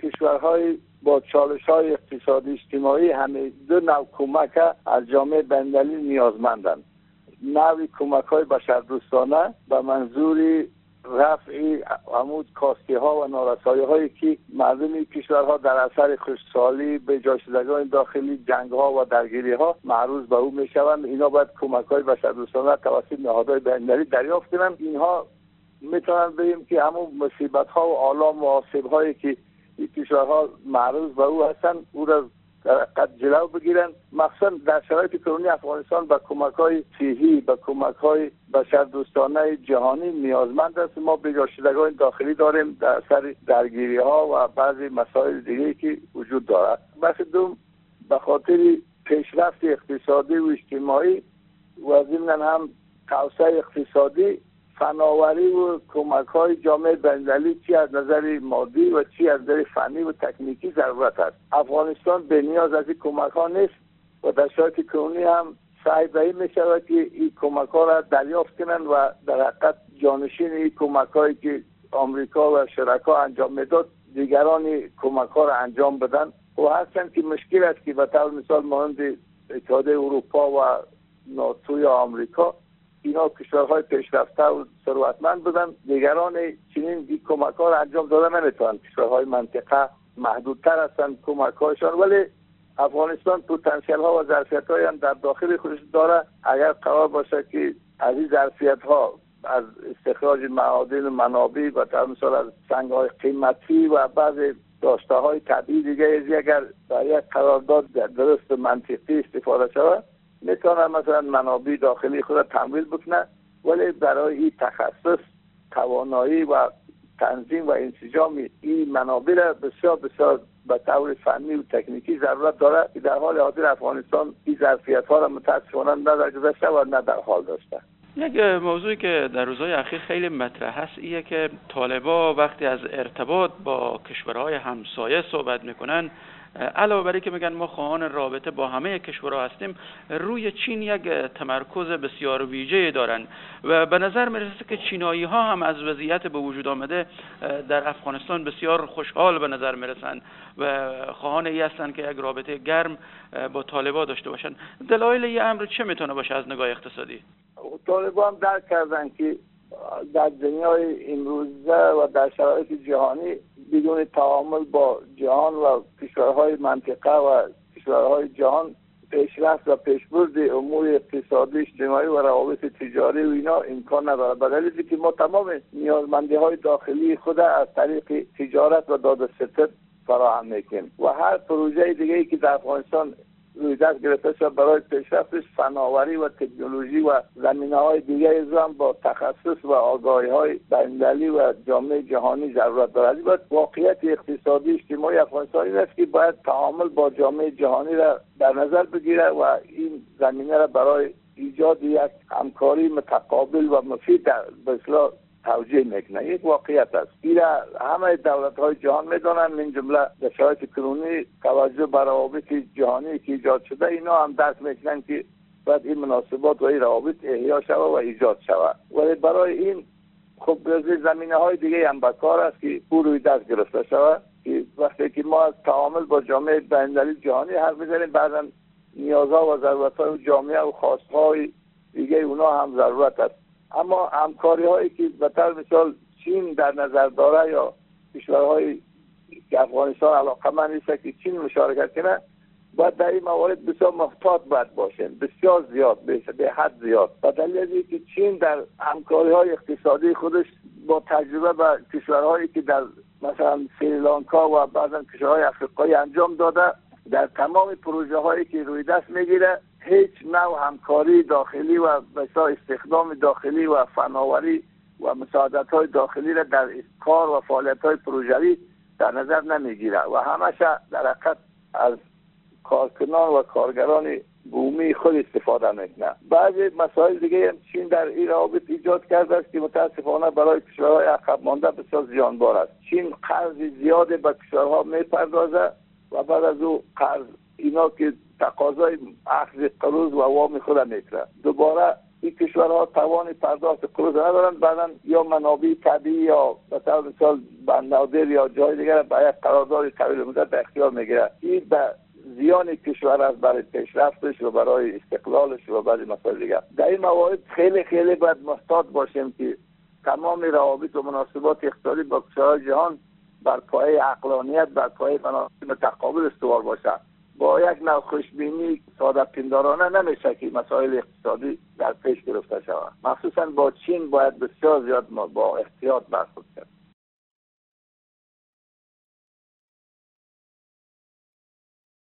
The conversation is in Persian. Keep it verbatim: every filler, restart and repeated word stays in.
کشورهای با چالش‌های اقتصادی اجتماعی همه دو نوع کمک از جامعه بین‌المللی نیازمندند. نوع کمک‌های بشردوستانه به منظور رفع عمود کاستی ها و نارسایی هایی که مردم کشورها در اثر خشکسالی به جا شدگان داخلی، جنگ ها و درگیری ها معروض به او می شوند. اینا باید کمک های بشردوستانه توسط نهادهای بین‌المللی دریافت کنند. اینها میتونن بگیم که همون مصیبت ها و آلام و آسیب هایی که این کشورها معروض به او هستند او را قد جلو بگیرن. مخصوصا در شرایط کنونی افغانستان به کمک های صحی، به کمک های بشردوستانه جهانی نیازمند است. ما به جا شدگان داخلی داریم در اثر درگیری ها و بعضی مسائل دیگه که وجود دارد. بس دوم به خاطر پیشرفت اقتصادی و اجتماعی و ضمن هم توسعه اقتصادی، فناوری و کمک های جامعه بین‌المللی چی از نظر مادی و چی از نظر فنی و تکنیکی ضرورت است. افغانستان به نیاز از این کمک ها نیست و در شرایط کنونی هم سعی به این می شود که این کمک ها را دریافت کنند و در حقیقت جانشین این کمک هایی که آمریکا و شرکا انجام میداد دیگران کمک ها را انجام بدن. و هستند که مشکل است که به طور مثال مانند اتحادیه اروپا و ناتو یا آمریکا، اینا کشورهای پیشرفته و ثروتمند بودن، دیگران چنین این کمک ها را انجام دادن نمیتونن. کشورهای منطقه محدودتر هستند کمک هایشان، ولی افغانستان پتانسیل ها و ظرفیت های هم در داخل خودش داره. اگر قرار باشه که از این ظرفیت ها از استخراج معادن و منابع و در مثال از سنگ های قیمتی و بعض داشته های طبیعی دیگه اگر در یک قرارداد درست منطقی استفاده شود، میتونه مثلا منابع داخلی خود را تمویل بکنه، ولی برای این تخصص، توانایی و تنظیم و انسجام این منابع را بسیار بسیار به طور فنی و تکنیکی ضرورت داره که در حال حاضر افغانستان این ظرفیت ها را متاسفانه نه در گذشته و نه در حال داشته. یک موضوعی که در روزهای اخیر خیلی مطرح است ایه که طالبا وقتی از ارتباط با کشورهای همسایه صحبت میکنن، علاوه بر اینکه میگن ما خواهان رابطه با همه کشورها هستیم، روی چین یک تمرکز بسیار ویژه دارن و به نظر میرسه که چینایی ها هم از وضعیت به وجود آمده در افغانستان بسیار خوشحال به نظر میرسن و خواهان ای هستن که یک رابطه گرم با طالبا داشته باشن. دلایل این امر چه میتونه باشه از نگاه اقتصادی؟ طالبا هم درک کردن که در دنیای امروزه و در شرایط جهانی بدون تعامل با جهان و کشورهای منطقه و کشورهای جهان پیشرفت و پیشبرد امور اقتصادی، اجتماعی و روابط تجاری و اینا امکان نداره. به دلیلی که ما تمام نیازمندی های داخلی خود از طریق تجارت و دادوستد فراهم میکنیم و هر پروژه دیگه ای که در افغانستان روی دست گرفته شد برای پیشرفتش فناوری و تکنولوژی و زمینه‌های دیگه هم با تخصص و آگاهی‌های بین‌المللی و جامعه جهانی ضرورت دارد. البته واقعیت اقتصادی اجتماعی افغانستان این است که باید تعامل با جامعه جهانی را در نظر بگیره و این زمینه را برای ایجاد یک همکاری متقابل و مفید به اصطلاح توجیه میکنه. یک واقعیت است. ایرا همه دولت‌های جهان میدونن، من جمله در شرایط کنونی توجه بر روابط جهانی که ایجاد شده، اینا هم درک میکنن که باید این مناسبات و این روابط احیا شود و ایجاد شود. ولی برای این خب زمینه‌های دیگه هم به کار است که او روی دست گرفته شود که وقتی که ما از تعامل با جامعه بین‌المللی جهانی حرف میزنیم، بعضا نیازها و ضرورت‌های جامعه و خواست‌های دیگه اونا هم ضرورت است. اما همکاری هایی که به طور مثال چین در نظر داره یا کشورهای که افغانستان علاقه‌مند نیست که چین مشارکت کنه، باید در این موارد بسیار محتاط باید باشیم، بسیار زیاد، به حد زیاد. به دلیلی که چین در همکاری های اقتصادی خودش با تجربه با کشورهایی که در مثلا سریلانکا و بعضا کشورهای افریقایی انجام داده، در تمام پروژه هایی که روی دست میگیره هیچ نوع همکاری داخلی و مثلا استخدام داخلی و فناوری و مساعدت های داخلی را در کار و فعالیت های پروژه‌ای در نظر نمیگیره و همش در حقیقت از کارکنان و کارگران بومی خود استفاده میکنه. بعضی مسائل دیگه هم چین در این روابط ایجاد کرده است که متاسفانه برای کشورهای عقب مانده بسیار زیانبار است. چین قرض زیاد به کشورها میپردازه و بعد از او قرض اینا که تقاضای اخذ قروض و وام خود میکنه، دوباره این کشورها توان پرداخت قروض ندارند، بعداً یا منابع طبیعی یا مثلا مثال بندر یا جای دیگر با یک قرارداد طویل مدت به اختیار میگیره. این به زیان کشور است برای پیشرفتش و برای استقلالش و برای مسائل دیگر. در این موارد خیلی خیلی باید محتاط باشیم که تمام روابط و مناسبات اقتصادی با کشورهای جهان بر پایه عقلانیت، بر پایه مناسب تقابل استوار باشد. با یک نوع خوشبینی ساده پندارانه نمیشه که مسائل اقتصادی در پیش گرفته شود. مخصوصا با چین باید بسیار زیاد با احتیاط برخورد کرد.